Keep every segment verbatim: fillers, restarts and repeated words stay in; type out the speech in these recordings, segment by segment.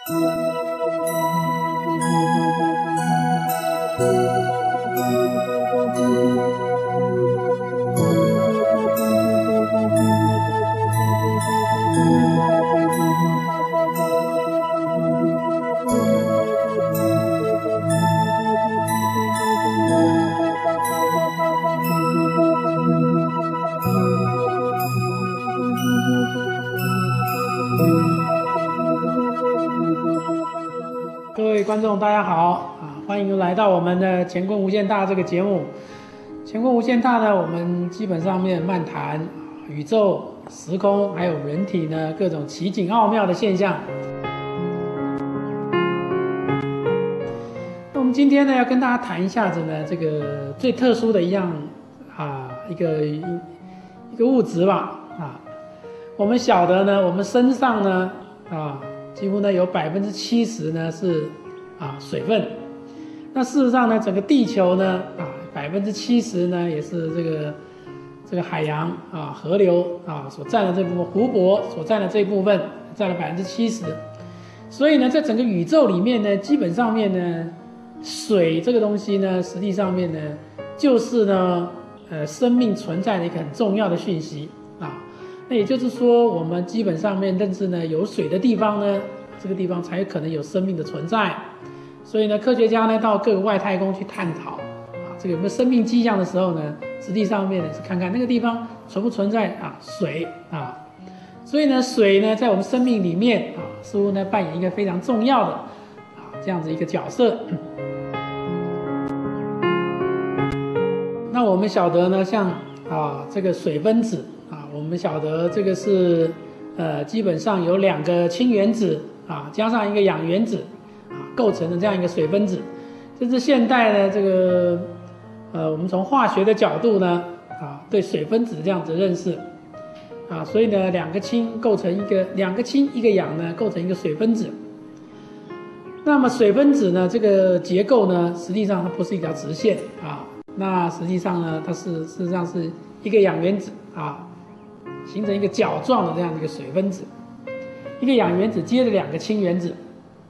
各位观众，大家好啊！欢迎来到我们的乾坤无限大这个节目。乾坤无限大呢，我们基本上面漫谈宇宙、时空还有人体呢各种奇景奥妙的现象。那我们今天呢要跟大家谈一下子呢这个最特殊的一样啊一个一个物质吧啊。我们晓得呢，我们身上呢啊。几乎呢有百分之七十呢是啊水分，那事实上呢整个地球呢啊百分之七十呢也是这个这个海洋啊河流啊所占的这部分，湖泊所占的这一部分占了百分之七十，所以呢在整个宇宙里面呢，基本上面呢水这个东西呢实际上面呢就是呢呃生命存在的一个很重要的讯息啊。那也就是说，我们基本上面认知呢，有水的地方呢，这个地方才有可能有生命的存在。所以呢，科学家呢到各个外太空去探讨啊，这个有没有生命迹象的时候呢，实际上面呢是看看那个地方存不存在啊水啊。所以呢，水呢在我们生命里面啊，似乎呢扮演一个非常重要的啊这样子一个角色。那我们晓得呢，像啊这个水分子。我们晓得这个是，呃，基本上有两个氢原子啊，加上一个氧原子啊，构成的这样一个水分子。这是现代的这个，呃，我们从化学的角度呢，啊，对水分子这样子认识，啊，所以呢，两个氢构成一个，两个氢一个氧呢，构成一个水分子。那么水分子呢，这个结构呢，实际上它不是一条直线啊，那实际上呢，它是事实上是一个氧原子啊。形成一个角状的这样的一个水分子，一个氧原子接着两个氢原子。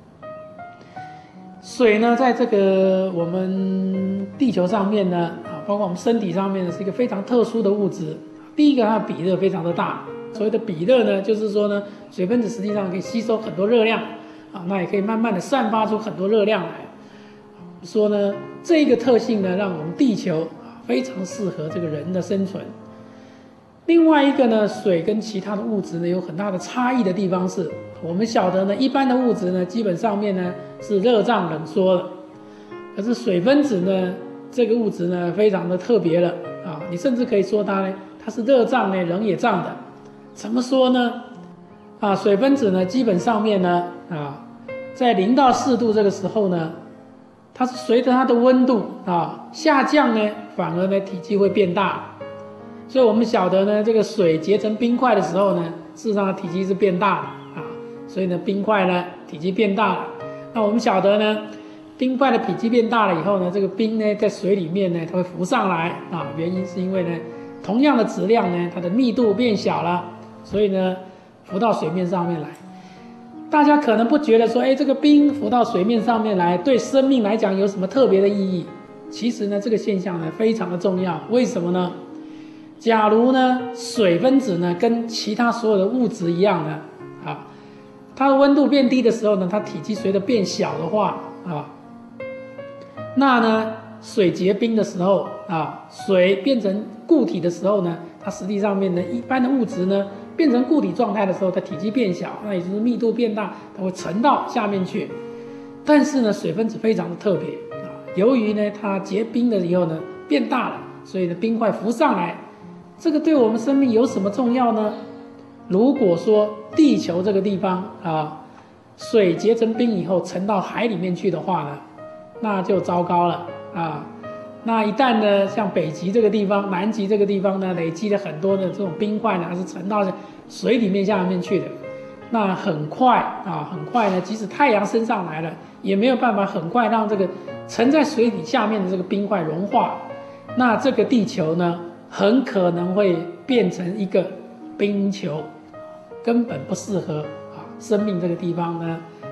水呢，在这个我们地球上面呢，啊，包括我们身体上面呢，是一个非常特殊的物质。第一个，它的比热非常的大。所谓的比热呢，就是说呢，水分子实际上可以吸收很多热量，啊，那也可以慢慢的散发出很多热量来。说呢，这个特性呢，让我们地球啊非常适合这个人的生存。另外一个呢，水跟其他的物质呢有很大的差异的地方是，我们晓得呢，一般的物质呢，基本上面呢是热胀冷缩的，可是水分子呢，这个物质呢非常的特别了啊，你甚至可以说它呢，它是热胀呢，冷也胀的。怎么说呢？啊，水分子呢，基本上面呢，啊，在零到四度这个时候呢，它是随着它的温度啊下降呢，反而呢体积会变大。所以我们晓得呢，这个水结成冰块的时候呢，事实上体积是变大的啊，所以呢，冰块呢体积变大了。那我们晓得呢，冰块的体积变大了以后呢，这个冰呢在水里面呢，它会浮上来啊，原因是因为呢，同样的质量呢，它的密度变小了，所以呢，浮到水面上面来。大家可能不觉得说，哎，这个冰浮到水面上面来，对生命来讲有什么特别的意义？其实呢，这个现象呢非常的重要。为什么呢？假如呢，水分子呢跟其他所有的物质一样呢，啊，它的温度变低的时候呢，它体积随着变小的话啊，那呢，水结冰的时候啊，水变成固体的时候呢，它实际上面呢，一般的物质呢变成固体状态的时候，它体积变小，那也就是密度变大，它会沉到下面去。但是呢，水分子非常的特别啊，由于呢它结冰了以后呢变大了，所以呢冰块浮上来。这个对我们生命有什么重要呢？如果说地球这个地方啊，水结成冰以后沉到海里面去的话呢，那就糟糕了啊。那一旦呢，像北极这个地方、南极这个地方呢，累积了很多的这种冰块呢，是沉到水里面下面去的，那很快啊，很快呢，即使太阳升上来了，也没有办法很快让这个沉在水底下面的这个冰块融化。那这个地球呢，很可能会变成一个冰球，根本不适合啊生命这个地方呢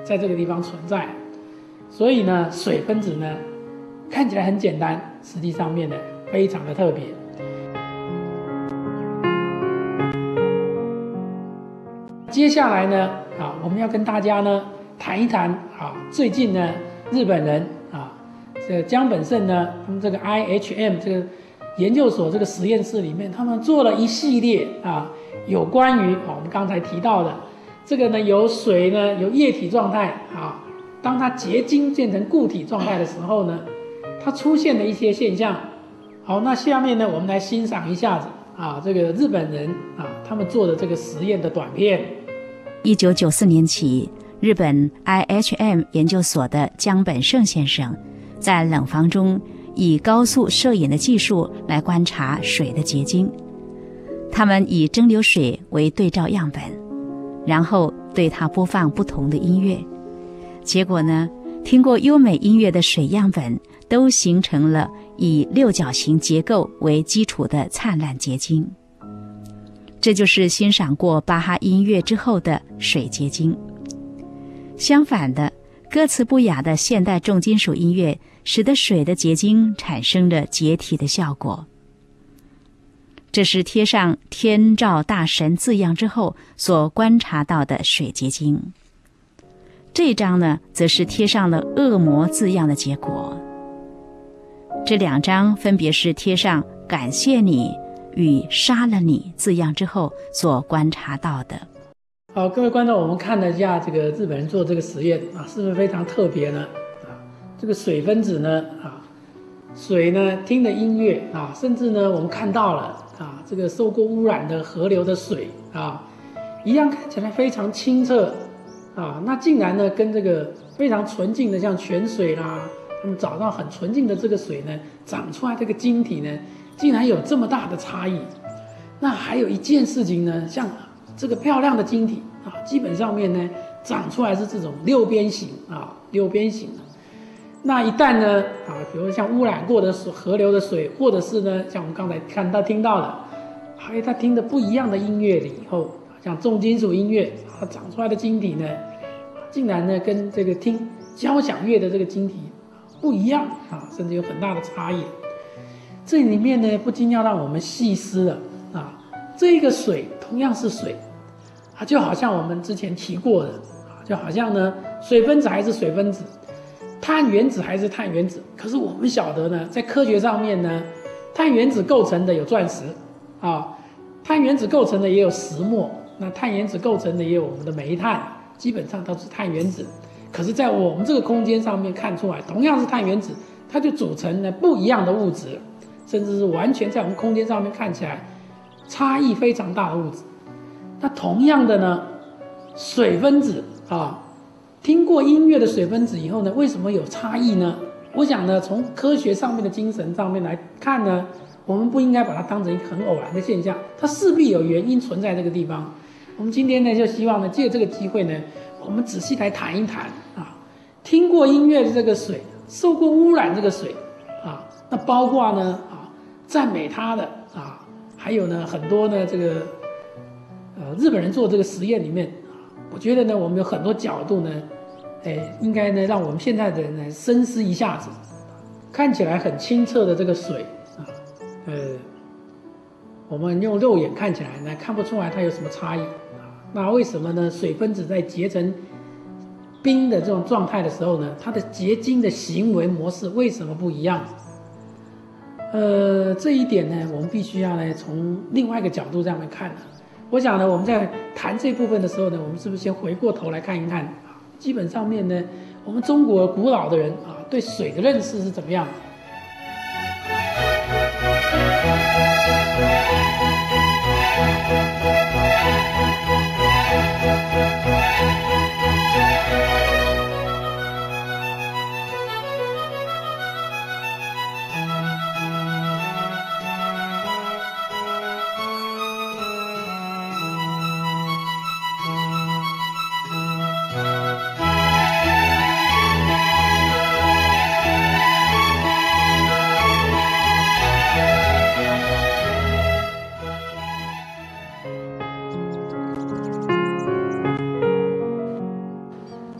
在这个地方存在。所以呢，水分子呢看起来很简单，实际上面呢非常的特别。接下来呢，啊，我们要跟大家呢谈一谈啊，最近呢日本人啊，这个江本胜呢，他们这个 I H M 这个研究所这个实验室里面，他们做了一系列啊，有关于啊我们刚才提到的这个呢，由水呢由液体状态啊，当它结晶变成固体状态的时候呢，它出现的一些现象。好，那下面呢，我们来欣赏一下子啊，这个日本人啊他们做的这个实验的短片。 一九九四年起，日本 I H M 研究所的江本胜先生在冷房中以高速摄影的技术来观察水的结晶。他们以蒸馏水为对照样本，然后对它播放不同的音乐。结果呢，听过优美音乐的水样本都形成了以六角形结构为基础的灿烂结晶。这就是欣赏过巴哈音乐之后的水结晶。相反的，歌词不雅的现代重金属音乐使得水的结晶产生了解体的效果。这是贴上天照大神字样之后所观察到的水结晶。这张呢，则是贴上了恶魔字样的结果。这两张分别是贴上感谢你与杀了你字样之后所观察到的。 好，各位观众，我们看了一下这个日本人做这个实验啊，是不是非常特别呢？啊，这个水分子呢，啊，水呢听的音乐啊，甚至呢我们看到了啊，这个受过污染的河流的水啊，一样看起来非常清澈啊，那竟然呢跟这个非常纯净的像泉水啦，他们找到很纯净的这个水呢，长出来这个晶体呢，竟然有这么大的差异。那还有一件事情呢，像这个漂亮的晶体啊，基本上面呢长出来是这种六边形啊，六边形。那一旦呢啊，比如像污染过的水河流的水，或者是呢像我们刚才看到听到的，还有他听的不一样的音乐了以后，像重金属音乐啊长出来的晶体呢，竟然呢跟这个听交响乐的这个晶体不一样啊，甚至有很大的差异。这里面呢不禁要让我们细思了啊，这个水同样是水啊，就好像我们之前提过的啊，就好像呢水分子还是水分子，碳原子还是碳原子。可是我们晓得呢，在科学上面呢，碳原子构成的有钻石啊，碳原子构成的也有石墨，那碳原子构成的也有我们的煤炭，基本上都是碳原子。可是在我们这个空间上面看出来，同样是碳原子，它就组成了不一样的物质，甚至是完全在我们空间上面看起来差异非常大的物质。那同样的呢，水分子啊，听过音乐的水分子以后呢，为什么有差异呢？我想呢，从科学上面的精神上面来看呢，我们不应该把它当成一个很偶然的现象，它势必有原因存在这个地方。我们今天呢，就希望呢，借这个机会呢，我们仔细来谈一谈啊，听过音乐的这个水，受过污染这个水啊，那包括呢啊，赞美它的啊，还有呢很多呢这个呃日本人做这个实验里面，我觉得呢我们有很多角度呢，哎，应该呢让我们现在的人呢深思一下子。看起来很清澈的这个水啊，呃，我们用肉眼看起来呢看不出来它有什么差异。那为什么呢？水分子在结成冰的这种状态的时候呢，它的结晶的行为模式为什么不一样？呃，这一点呢，我们必须要呢从另外一个角度这样来看呢。我想呢，我们在谈这部分的时候呢，我们是不是先回过头来看一看啊？基本上面呢，我们中国古老的人啊，对水的认识是怎么样的？呃，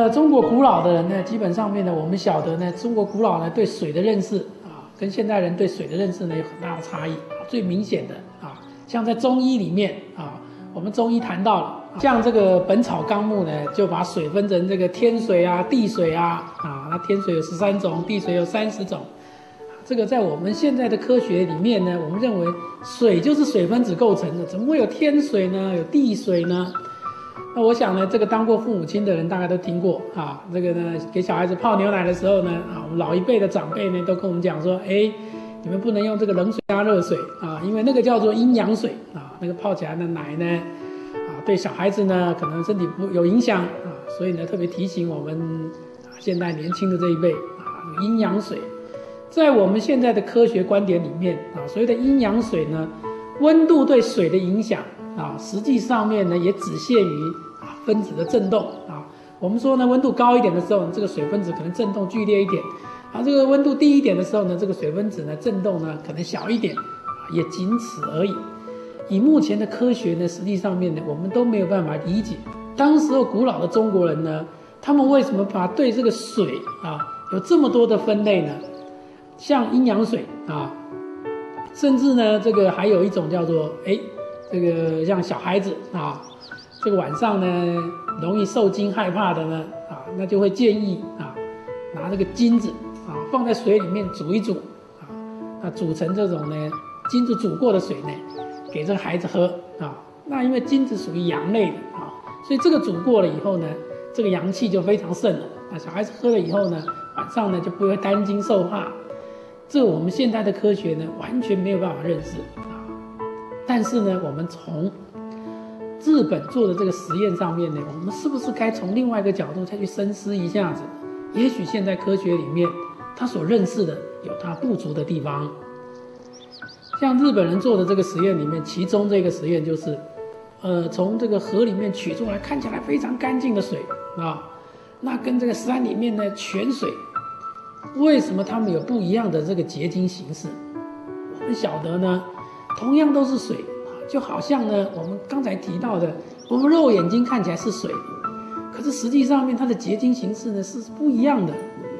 个中国古老的人呢，基本上面呢，我们晓得呢，中国古老呢对水的认识啊，跟现代人对水的认识呢有很大的差异。最明显的啊，像在中医里面啊，我们中医谈到了，像这个《本草纲目》呢，就把水分成这个天水啊、地水啊啊，那天水有十三种，地水有三十种。这个在我们现在的科学里面呢，我们认为水就是水分子构成的，怎么会有天水呢？有地水呢？那我想呢，这个当过父母亲的人大概都听过啊。这个呢，给小孩子泡牛奶的时候呢，啊，我们老一辈的长辈呢都跟我们讲说，哎，你们不能用这个冷水加热水啊，因为那个叫做阴阳水啊，那个泡起来的奶呢，啊，对小孩子呢可能身体不有影响啊，所以呢特别提醒我们啊，现代年轻的这一辈啊，阴阳水。在我们现在的科学观点里面啊，所谓的阴阳水呢，温度对水的影响啊，实际上面呢也只限于啊分子的振动啊。我们说呢，温度高一点的时候，这个水分子可能振动剧烈一点，啊，这个温度低一点的时候呢，这个水分子呢振动呢可能小一点，啊，也仅此而已。以目前的科学呢，实际上面呢，我们都没有办法理解，当时候古老的中国人呢，他们为什么把对这个水啊有这么多的分类呢？像阴阳水啊，甚至呢，这个还有一种叫做哎，这个像小孩子啊，这个晚上呢容易受惊害怕的呢啊，那就会建议啊，拿这个金子啊放在水里面煮一煮啊，那煮成这种呢金子煮过的水呢，给这个孩子喝啊。那因为金子属于阳类的啊，所以这个煮过了以后呢，这个阳气就非常盛了。那小孩子喝了以后呢，晚上呢就不会担惊受怕。这我们现在的科学呢，完全没有办法认识啊。但是呢，我们从日本做的这个实验上面呢，我们是不是该从另外一个角度再去深思一下子？也许现在科学里面，他所认识的有他不足的地方。像日本人做的这个实验里面，其中这个实验就是，呃，从这个河里面取出来看起来非常干净的水啊，那跟这个山里面的泉水。为什么它们有不一样的这个结晶形式？我们晓得呢，同样都是水，就好像呢，我们刚才提到的，我们肉眼睛看起来是水，可是实际上面它的结晶形式呢是不一样的。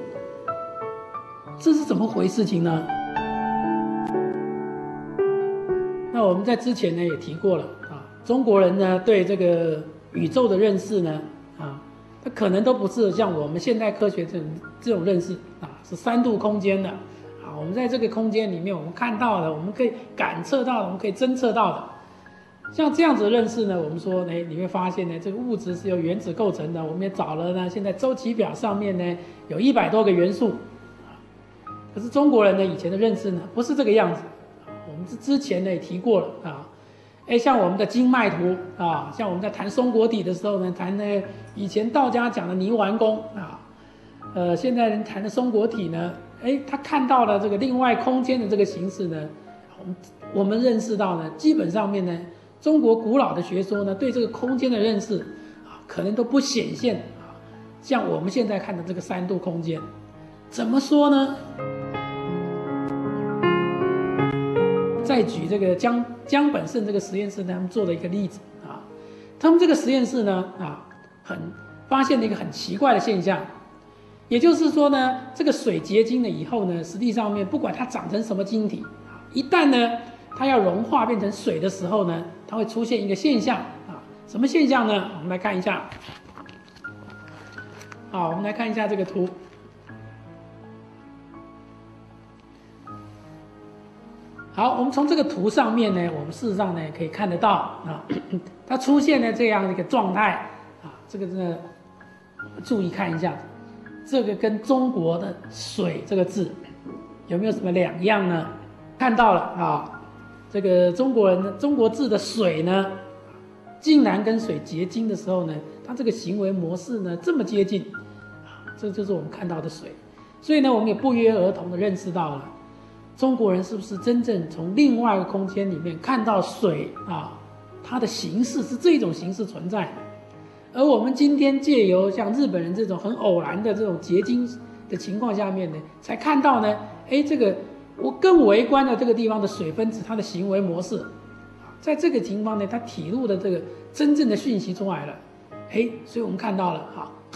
这是怎么回事情呢？那我们在之前呢也提过了啊，中国人呢对这个宇宙的认识呢啊。它可能都不是像我们现代科学这种这种认识啊，是三度空间的啊。我们在这个空间里面，我们看到的，我们可以感测到的，我们可以侦测到的，像这样子的认识呢，我们说，哎，你会发现呢，这个物质是由原子构成的。我们也找了呢，现在周期表上面呢有一百多个元素啊。可是中国人呢以前的认识呢不是这个样子，我们之之前呢也提过了啊。哎，像我们的经脉图啊，像我们在谈松果体的时候呢，谈呢以前道家讲的泥丸宫啊，呃，现在人谈的松果体呢，哎，他看到了这个另外空间的这个形式呢，我们我们认识到呢，基本上面呢，中国古老的学说呢，对这个空间的认识啊，可能都不显现啊，像我们现在看的这个三度空间，怎么说呢？再举这个江江本胜这个实验室他们做的一个例子啊，他们这个实验室呢啊，很发现了一个很奇怪的现象，也就是说呢，这个水结晶了以后呢，实际上面不管它长成什么晶体啊，一旦呢它要融化变成水的时候呢，它会出现一个现象啊，什么现象呢？我们来看一下，好，我们来看一下这个图。好，我们从这个图上面呢，我们事实上呢可以看得到啊，它出现了这样的一个状态啊，这个呢，注意看一下，这个跟中国的水这个字有没有什么两样呢？看到了啊，这个中国人的中国字的水呢，竟然跟水结晶的时候呢，它这个行为模式呢这么接近啊，这就是我们看到的水，所以呢，我们也不约而同的认识到了。中国人是不是真正从另外一个空间里面看到水啊？它的形式是这种形式存在的，而我们今天借由像日本人这种很偶然的这种结晶的情况下面呢，才看到呢，哎，这个我更微观的这个地方的水分子它的行为模式，在这个情况呢，它体露的这个真正的讯息出来了，哎，所以我们看到了啊，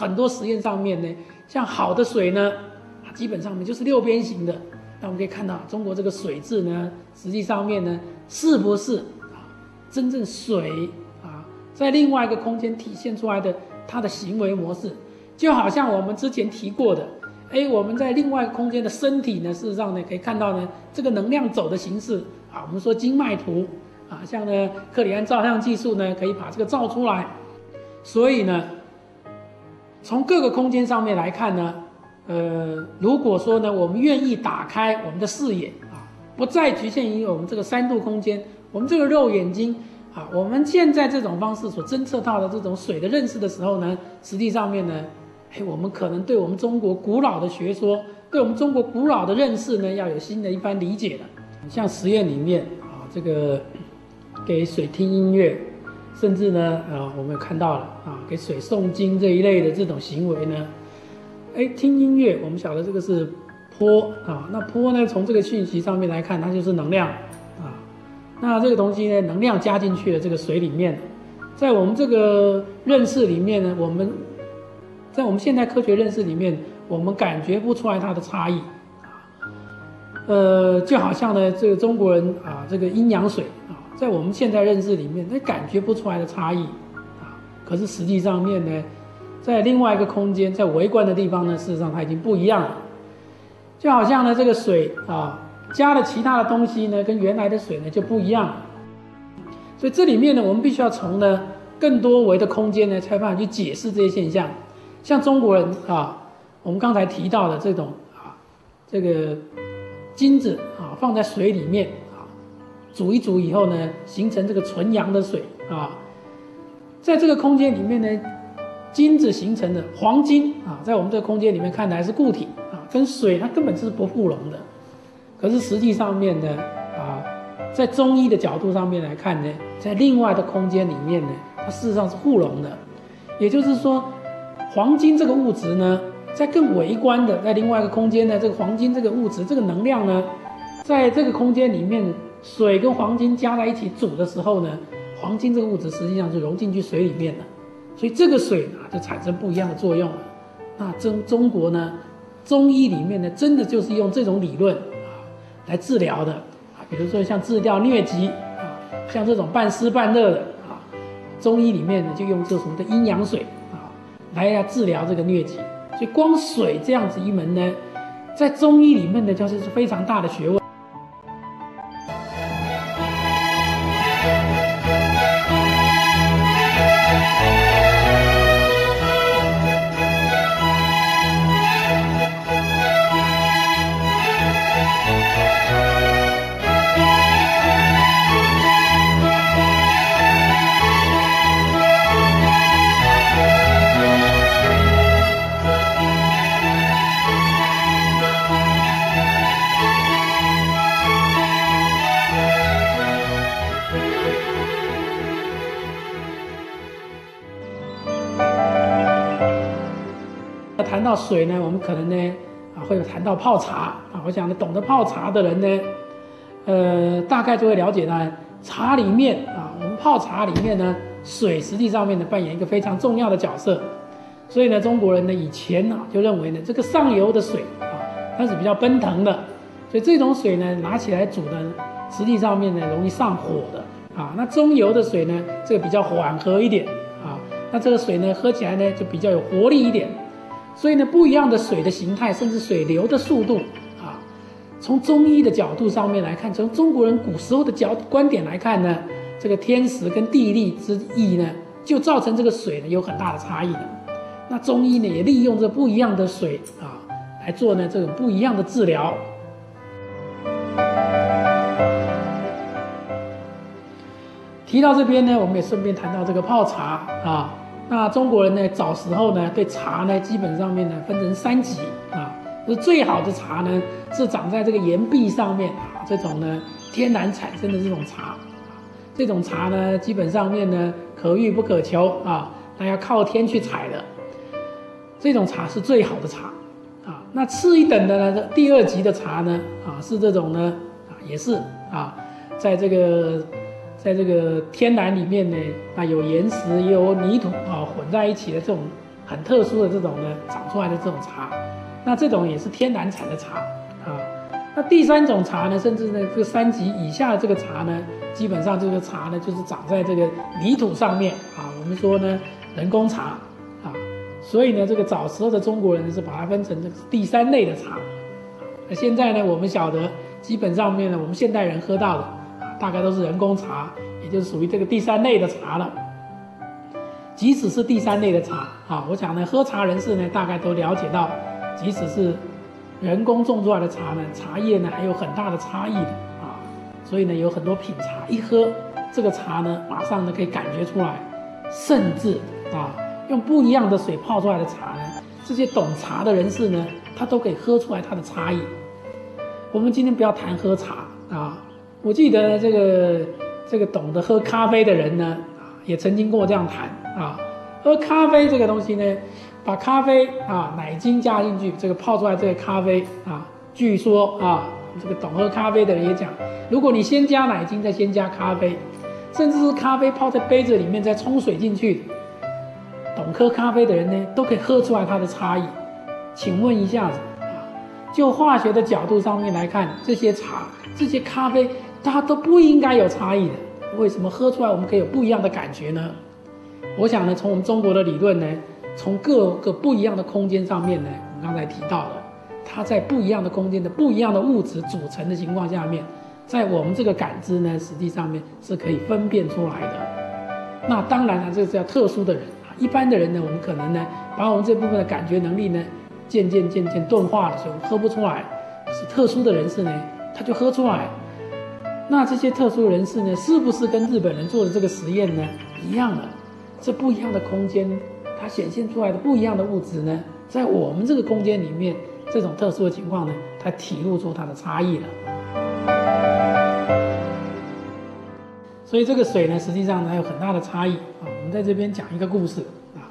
很多实验上面呢，像好的水呢，基本上面就是六边形的。那我们可以看到，中国这个水质呢，实际上面呢，是不是啊，真正水啊，在另外一个空间体现出来的它的行为模式，就好像我们之前提过的，哎，我们在另外一个空间的身体呢，事实上呢，可以看到呢，这个能量走的形式啊，我们说经脉图啊，像呢克里安照相技术呢，可以把这个照出来。所以呢，从各个空间上面来看呢。呃，如果说呢，我们愿意打开我们的视野啊，不再局限于我们这个三度空间，我们这个肉眼睛啊，我们现在这种方式所侦测到的这种水的认识的时候呢，实际上面呢，哎，我们可能对我们中国古老的学说，对我们中国古老的认识呢，要有新的一番理解了。像实验里面啊，这个给水听音乐，甚至呢，啊，我们有看到了啊，给水诵经这一类的这种行为呢。哎，听音乐，我们晓得这个是波啊，那波呢，从这个讯息上面来看，它就是能量啊。那这个东西呢，能量加进去了这个水里面，在我们这个认识里面呢，我们在我们现代科学认识里面，我们感觉不出来它的差异啊。呃，就好像呢，这个中国人啊，这个阴阳水啊，在我们现代认识里面，那感觉不出来的差异啊。可是实际上面呢，在另外一个空间，在微观的地方呢，事实上它已经不一样了。就好像呢，这个水啊，加了其他的东西呢，跟原来的水呢就不一样了。所以这里面呢，我们必须要从呢更多维的空间呢，才办法去解释这些现象。像中国人啊，我们刚才提到的这种啊，这个金子啊放在水里面啊，煮一煮以后呢，形成这个纯阳的水啊，在这个空间里面呢。金子形成的黄金啊，在我们这个空间里面看来是固体啊，跟水它根本是不互溶的。可是实际上面呢，啊，在中医的角度上面来看呢，在另外的空间里面呢，它事实上是互溶的。也就是说，黄金这个物质呢，在更微观的，在另外一个空间呢，这个黄金这个物质这个能量呢，在这个空间里面，水跟黄金加在一起煮的时候呢，黄金这个物质实际上就融进去水里面了。所以这个水啊，就产生不一样的作用了。那中中国呢，中医里面呢，真的就是用这种理论啊来治疗的啊，比如说像治疗疟疾啊，像这种半湿半热的啊，中医里面呢就用这种的阴阳水啊来治疗这个疟疾。所以光水这样子一门呢，在中医里面呢，就是非常大的学问。谈到水呢，我们可能呢啊会有谈到泡茶啊。我想呢，懂得泡茶的人呢，呃，大概就会了解到茶里面啊，我们泡茶里面呢，水实际上面呢扮演一个非常重要的角色。所以呢，中国人呢以前呢就认为呢，这个上游的水啊，它是比较奔腾的，所以这种水呢拿起来煮呢，实际上面呢容易上火的啊。那中游的水呢，这个比较缓和一点啊，那这个水呢喝起来呢就比较有活力一点。所以呢，不一样的水的形态，甚至水流的速度啊，从中医的角度上面来看，从中国人古时候的角观点来看呢，这个天时跟地利之异呢，就造成这个水呢有很大的差异的。那中医呢也利用这不一样的水啊，来做呢这种不一样的治疗。提到这边呢，我们也顺便谈到这个泡茶啊。那中国人呢，早时候呢，对茶呢，基本上面呢，分成三级啊。就是最好的茶呢，是长在这个岩壁上面啊，这种呢，天然产生的这种茶啊，这种茶呢，基本上面呢，可遇不可求啊，那要靠天去采的。这种茶是最好的茶啊。那次一等的呢，第二级的茶呢，啊，是这种呢，啊，也是啊，在这个。在这个天然里面呢，啊有岩石也有泥土啊混在一起的这种很特殊的这种呢长出来的这种茶，那这种也是天然产的茶啊。那第三种茶呢，甚至呢这个三级以下的这个茶呢，基本上这个茶呢就是长在这个泥土上面啊，我们说呢人工茶啊，所以呢这个早时候的中国人是把它分成这个第三类的茶。那现在呢我们晓得，基本上面呢我们现代人喝到的啊，大概都是人工茶，也就是属于这个第三类的茶了。即使是第三类的茶啊，我想呢喝茶人士呢大概都了解到，即使是人工种出来的茶呢，茶叶呢还有很大的差异的啊，所以呢有很多品茶一喝这个茶呢，马上呢可以感觉出来，甚至啊用不一样的水泡出来的茶呢，这些懂茶的人士呢，他都可以喝出来它的差异。我们今天不要谈喝茶啊，我记得这个这个懂得喝咖啡的人呢，也曾经跟我这样谈啊，喝咖啡这个东西呢。把咖啡啊奶精加进去，这个泡出来这个咖啡啊，据说啊，这个懂喝咖啡的人也讲，如果你先加奶精，再先加咖啡，甚至是咖啡泡在杯子里面再冲水进去，懂喝咖啡的人呢，都可以喝出来它的差异。请问一下子啊，就化学的角度上面来看，这些茶、这些咖啡，它都不应该有差异的，为什么喝出来我们可以有不一样的感觉呢？我想呢，从我们中国的理论呢。从各个不一样的空间上面呢，我们刚才提到了，它在不一样的空间的不一样的物质组成的情况下面，在我们这个感知呢，实际上面是可以分辨出来的。那当然了，这是要特殊的人啊，一般的人呢，我们可能呢，把我们这部分的感觉能力呢，渐渐渐渐钝化了，所以我们喝不出来。是特殊的人士呢，他就喝出来。那这些特殊人士呢，是不是跟日本人做的这个实验呢一样的？这不一样的空间。它显现出来的不一样的物质呢，在我们这个空间里面，这种特殊的情况呢，它体露出它的差异了。所以这个水呢，实际上呢有很大的差异啊。我们在这边讲一个故事啊，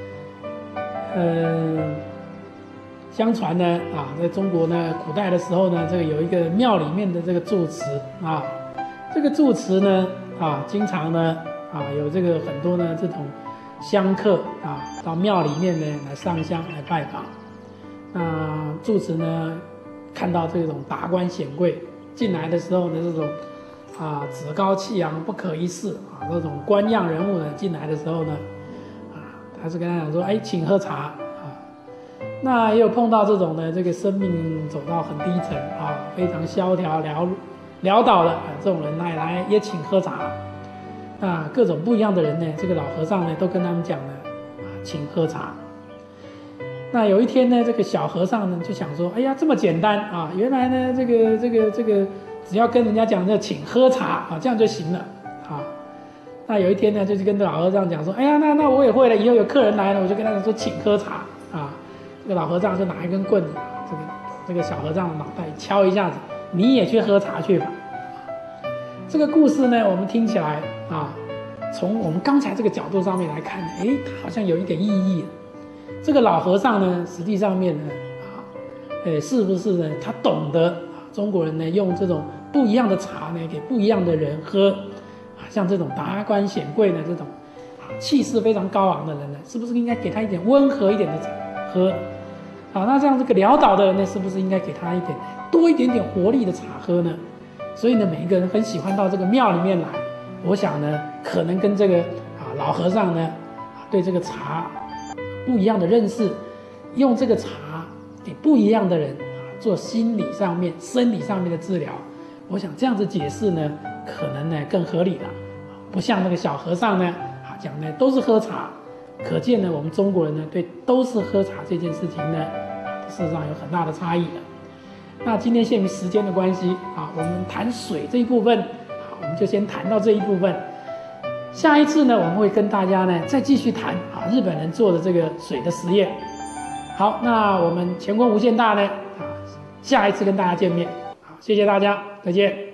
呃，相传呢啊，在中国呢古代的时候呢，这个有一个庙里面的这个住持啊，这个住持呢啊，经常呢啊有这个很多呢这种。香客啊，到庙里面呢来上香来拜访。那住持呢，看到这种达官显贵进来的时候呢，这种啊趾高气扬、不可一世啊，这种官样人物呢进来的时候呢，啊，他是跟他讲说，哎，请喝茶啊。那也有碰到这种呢，这个生命走到很低沉啊，非常萧条潦潦倒的啊，这种人来来也请喝茶。啊，各种不一样的人呢，这个老和尚呢都跟他们讲了啊，请喝茶。那有一天呢，这个小和尚呢就想说，哎呀，这么简单啊！原来呢，这个这个这个，只要跟人家讲这请喝茶啊，这样就行了啊。那有一天呢，就是跟这老和尚讲说，哎呀，那那我也会了，以后有客人来了，我就跟他说请喝茶啊。这个老和尚就拿一根棍子，这个这个小和尚的脑袋敲一下子，你也去喝茶去吧。这个故事呢，我们听起来啊，从我们刚才这个角度上面来看，哎，它好像有一点意义。这个老和尚呢，实际上面呢，啊，呃，是不是呢？他懂得啊，中国人呢用这种不一样的茶呢，给不一样的人喝，啊，像这种达官显贵的这种啊，气势非常高昂的人呢，是不是应该给他一点温和一点的茶喝？啊，那这样这个潦倒的人呢，是不是应该给他一点多一点点活力的茶喝呢？所以呢，每一个人很喜欢到这个庙里面来。我想呢，可能跟这个啊老和尚呢，啊对这个茶不一样的认识，用这个茶给不一样的人啊做心理上面、生理上面的治疗。我想这样子解释呢，可能呢更合理了，不像那个小和尚呢啊讲呢都是喝茶，可见呢我们中国人呢对都是喝茶这件事情呢，事实上有很大的差异的。那今天限于时间的关系啊，我们谈水这一部分，好，我们就先谈到这一部分。下一次呢，我们会跟大家呢再继续谈啊日本人做的这个水的实验。好，那我们乾坤无限大呢啊，下一次跟大家见面。好，谢谢大家，再见。